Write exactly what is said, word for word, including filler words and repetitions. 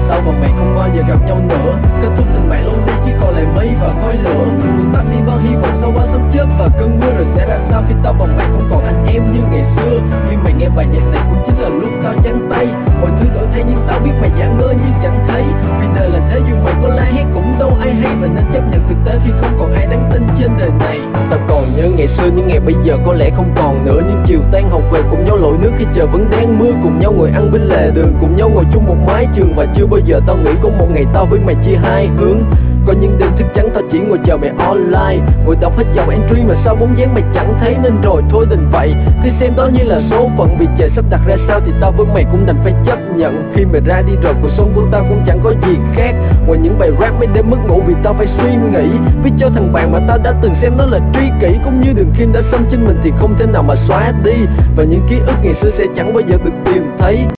tao và mày không bao giờ gặp nhau nữa. Kết thúc tình bạn luôn đi chỉ còn lại mây và khói lửa. Đường tắt đi bao hy vọng sau bao sấm chớp và cơn mưa. Rồi sẽ ra sao khi tao và mày không còn anh em như ngày xưa. Khi mày nghe bài nhạc này cũng chính là lúc tao trắng tay. Mọi thứ đổi thay nhưng tao biết mày giả ngơ như chẳng thấy. Vì đời là thế dù mày có la hét cũng đâu ai hay. Và nên chấp nhận thực tế khi không còn ai đáng tin trên đời này. Tao còn nhớ ngày xưa những ngày bây giờ có lẽ không còn nữa. Những chiều tan học về cùng nhau lội nước khi trời vẫn đang mưa. Cùng nhau ngồi ăn bên lề đường, cùng nhau ngồi chung một mái trường. Và chưa bao giờ tao nghĩ có một ngày tao với mày chia hai hướng. Có những đêm thức trắng tao chỉ ngồi chờ mày online. Ngồi đọc hết dòng entry mà sao bóng dáng mày chẳng thấy. Nên rồi thôi đành vậy, thì xem đó như là số phận. Vì trời sắp đặt ra sao thì tao với mày cũng đành phải chấp nhận. Khi mày ra đi rồi cuộc sống của tao cũng chẳng có gì khác ngoài những bài rap mấy đêm mất ngủ vì tao phải suy nghĩ. Viết cho thằng bạn mà tao đã từng xem nó là tri kỷ. Cũng như đường kim đã xâm trên mình thì không thể nào mà xóa đi. Và những ký ức ngày xưa sẽ chẳng bao giờ được tìm thấy.